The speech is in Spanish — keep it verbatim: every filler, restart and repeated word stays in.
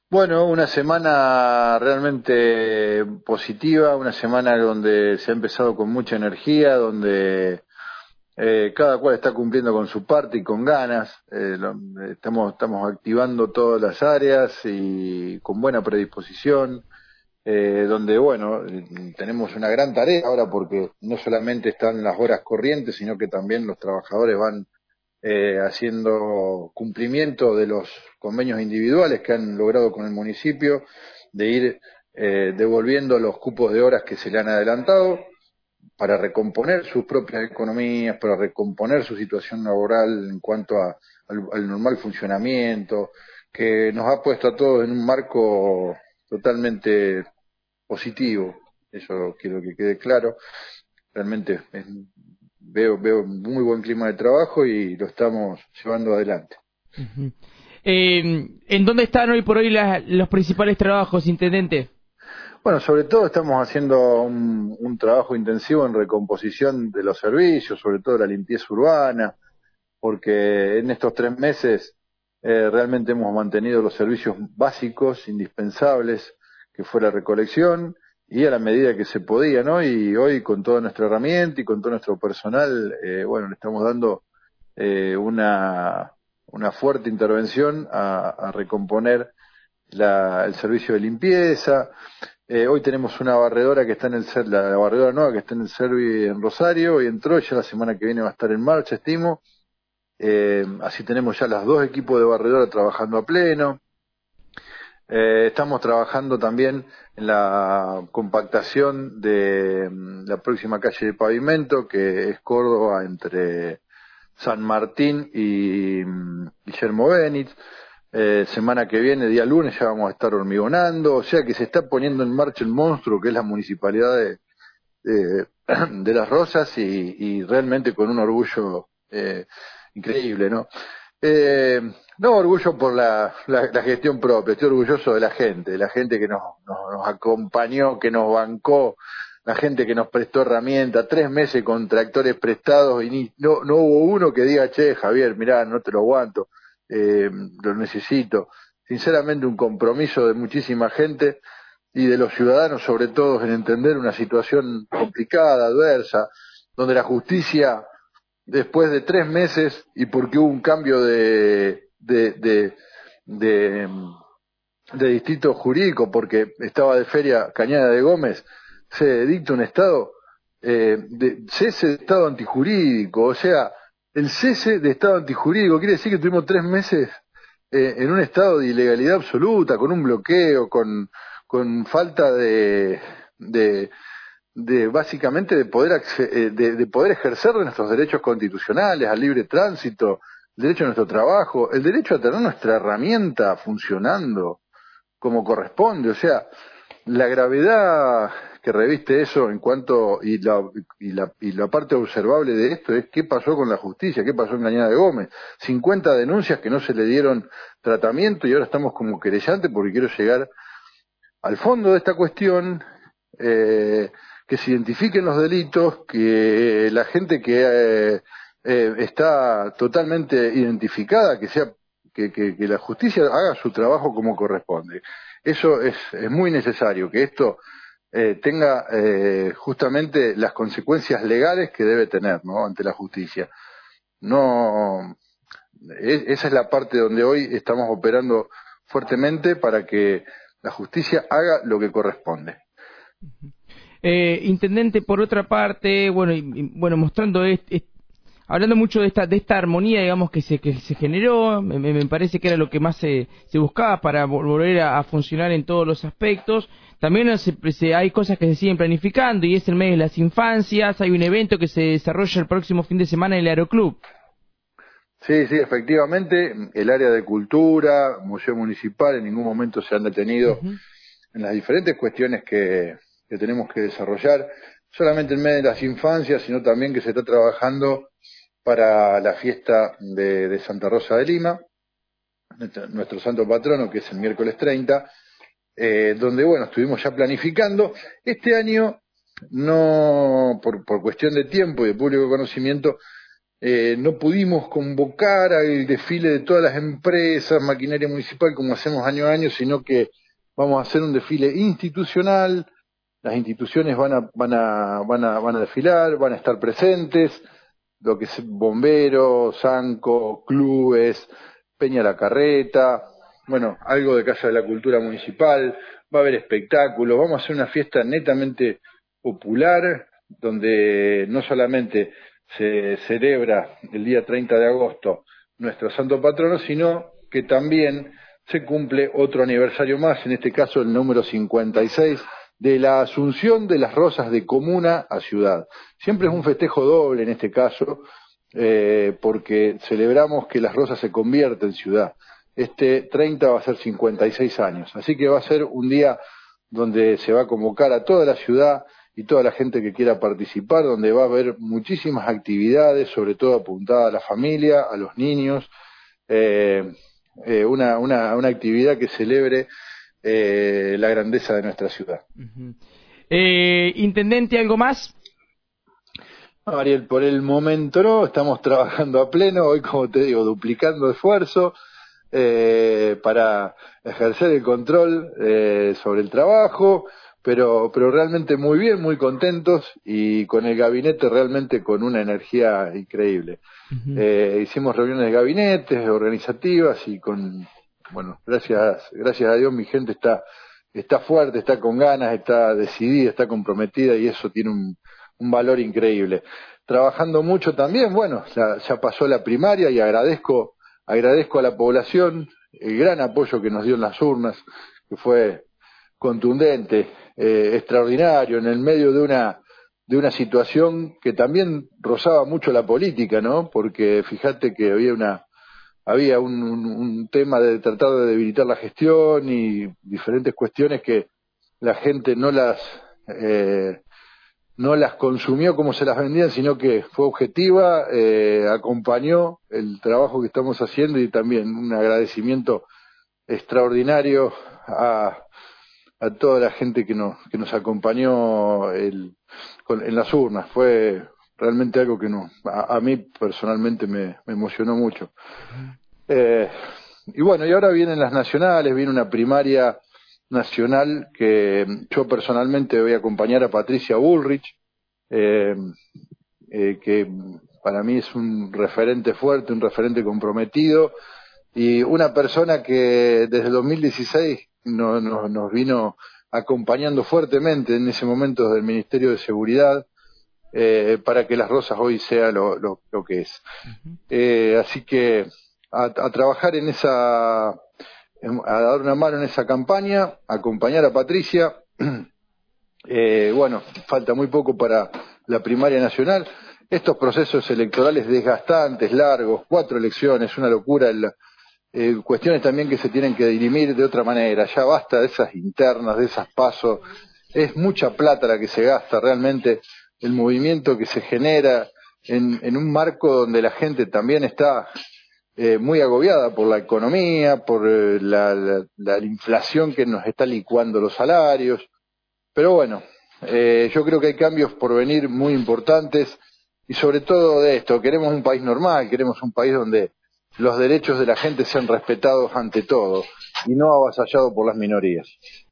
Bueno, una semana realmente positiva, una semana donde se ha empezado con mucha energía, donde eh, cada cual está cumpliendo con su parte y con ganas. Eh, lo- estamos, estamos activando todas las áreas y con buena predisposición, eh, donde, bueno, eh, tenemos una gran tarea ahora porque no solamente están las horas corrientes, sino que también los trabajadores van eh, haciendo cumplimiento de los convenios individuales que han logrado con el municipio, de ir eh, devolviendo los cupos de horas que se le han adelantado para recomponer sus propias economías, para recomponer su situación laboral en cuanto a, al, al normal funcionamiento, que nos ha puesto a todos en un marco totalmente positivo. Eso quiero que quede claro. Realmente es, veo, veo muy buen clima de trabajo y lo estamos llevando adelante. Ujú. Eh, ¿En dónde están hoy por hoy la- los principales trabajos, intendente? Bueno, sobre todo estamos haciendo un, un trabajo intensivo en recomposición de los servicios, sobre todo la limpieza urbana, porque en estos tres meses eh, realmente hemos mantenido los servicios básicos, indispensables, que fue la recolección, y a la medida que se podía, ¿no? Y hoy con toda nuestra herramienta y con todo nuestro personal, eh, bueno, le estamos dando eh, una, una fuerte intervención a, a recomponer la, el servicio de limpieza. Eh, hoy tenemos una barredora que está en el ser, la, la barredora nueva que está en el Servi en Rosario, y entró, ya la semana que viene va a estar en marcha, estimo. Eh, así tenemos ya los dos equipos de barredora trabajando a pleno. Eh, estamos trabajando también en la compactación de mm, la próxima calle de pavimento, que es Córdoba entre San Martín y mm, Guillermo Benítez. Eh, semana que viene, día lunes, ya vamos a estar hormigonando, o sea que se está poniendo en marcha el monstruo que es la municipalidad de, de, de Las Rosas, y, y realmente con un orgullo eh, increíble, ¿no? Eh, no orgullo por la, la, la gestión propia, estoy orgulloso de la gente, de la gente que nos, nos, nos acompañó, que nos bancó, la gente que nos prestó herramientas, tres meses con tractores prestados y ni, no, no hubo uno que diga, che, Javier, mirá, no te lo aguanto, eh, lo necesito. Sinceramente un compromiso de muchísima gente y de los ciudadanos, sobre todo, en entender una situación complicada, adversa, donde la justicia, después de tres meses y porque hubo un cambio de, de, de, de, de distrito jurídico, porque estaba de feria Cañada de Gómez, se dicta un estado eh, de cese de estado antijurídico, o sea, el cese de estado antijurídico quiere decir que tuvimos tres meses eh, en un estado de ilegalidad absoluta, con un bloqueo, con, con falta de, de, de básicamente de poder eh, de, de poder ejercer nuestros derechos constitucionales al libre tránsito, el derecho a nuestro trabajo, el derecho a tener nuestra herramienta funcionando como corresponde. O sea, la gravedad que reviste eso en cuanto y la, y la y la parte observable de esto es qué pasó con la justicia, qué pasó en Cañada de Gómez. cincuenta denuncias que no se le dieron tratamiento y ahora estamos como querellantes porque quiero llegar al fondo de esta cuestión, eh, que se identifiquen los delitos, que la gente que eh, eh, está totalmente identificada, que sea que, que, que la justicia haga su trabajo como corresponde. Eso es, es muy necesario, que esto eh, tenga eh, justamente las consecuencias legales que debe tener, ¿no? Ante la justicia. No, es, esa es la parte donde hoy estamos operando fuertemente para que la justicia haga lo que corresponde. Eh, intendente, por otra parte, bueno, y, y, bueno, mostrando, est- est- hablando mucho de esta de esta armonía, digamos, que se que se generó, me, me parece que era lo que más se, se buscaba para vol- volver a, a funcionar en todos los aspectos. También se- se- hay cosas que se siguen planificando y es el mes de las infancias. Hay un evento que se desarrolla el próximo fin de semana en el Aeroclub. Sí, sí, efectivamente, el área de cultura, Museo Municipal, en ningún momento se han detenido Ujú. en las diferentes cuestiones que, que tenemos que desarrollar, solamente en medio de las infancias, sino también que se está trabajando para la fiesta de, de Santa Rosa de Lima, nuestro, nuestro santo patrono, que es el miércoles treinta, eh, donde, bueno, estuvimos ya planificando. Este año, no por, por cuestión de tiempo y de público conocimiento, eh, no pudimos convocar al desfile de todas las empresas, maquinaria municipal, como hacemos año a año, sino que vamos a hacer un desfile institucional. Las instituciones van a, van a, van a, van a desfilar, van a estar presentes, lo que es bomberos, Sanco, clubes, Peña La Carreta, bueno, algo de Casa de la Cultura Municipal, va a haber espectáculos, vamos a hacer una fiesta netamente popular, donde no solamente se celebra el día treinta de agosto nuestro santo patrono, sino que también se cumple otro aniversario más, en este caso el número cincuenta y seis, de la asunción de las rosas de comuna a ciudad. Siempre es un festejo doble en este caso, eh, porque celebramos que las rosas se convierten en ciudad. Este treinta va a ser cincuenta y seis años, así que va a ser un día donde se va a convocar a toda la ciudad y toda la gente que quiera participar, donde va a haber muchísimas actividades, sobre todo apuntadas a la familia, a los niños, eh, eh, una, una, una actividad que celebre Eh, la grandeza de nuestra ciudad. Uh-huh. eh, Intendente, ¿algo más? No, Ariel, por el momento no, estamos trabajando a pleno, hoy como te digo, duplicando esfuerzo eh, para ejercer el control eh, sobre el trabajo, pero, pero realmente muy bien, muy contentos y con el gabinete realmente con una energía increíble. Uh-huh. eh, hicimos reuniones de gabinetes, organizativas y con... Bueno, gracias, gracias a Dios mi gente está, está fuerte, está con ganas, está decidida, está comprometida y eso tiene un, un valor increíble. Trabajando mucho también, bueno, ya, ya pasó la primaria y agradezco, agradezco a la población el gran apoyo que nos dio en las urnas, que fue contundente, eh, extraordinario, en el medio de una, de una situación que también rozaba mucho la política, ¿no? Porque fíjate que había una había un, un, un tema de tratar de debilitar la gestión y diferentes cuestiones que la gente no las eh, no las consumió como se las vendían, sino que fue objetiva, eh, acompañó el trabajo que estamos haciendo y también un agradecimiento extraordinario a, a toda la gente que nos, que nos acompañó el, con, en las urnas. Fue realmente algo que no, a, a mí personalmente me, me emocionó mucho. Eh, y bueno, y ahora vienen las nacionales, viene una primaria nacional que yo personalmente voy a acompañar a Patricia Bullrich, eh, eh, que para mí es un referente fuerte, un referente comprometido y una persona que desde el dos mil dieciséis no, no, nos vino acompañando fuertemente en ese momento desde el Ministerio de Seguridad, Eh, para que Las Rosas hoy sea lo, lo, lo que es. Uh-huh. Eh, así que a, a trabajar en esa, a dar una mano en esa campaña, a acompañar a Patricia. Eh, bueno, falta muy poco para la primaria nacional. Estos procesos electorales desgastantes, largos, cuatro elecciones, una locura. El, eh, cuestiones también que se tienen que dirimir de otra manera. Ya basta de esas internas, de esas pasos. Es mucha plata la que se gasta realmente. El movimiento que se genera en, en un marco donde la gente también está eh, muy agobiada por la economía, por eh, la, la, la inflación que nos está licuando los salarios. Pero bueno, eh, yo creo que hay cambios por venir muy importantes y sobre todo de esto, queremos un país normal, queremos un país donde los derechos de la gente sean respetados ante todo y no avasallados por las minorías.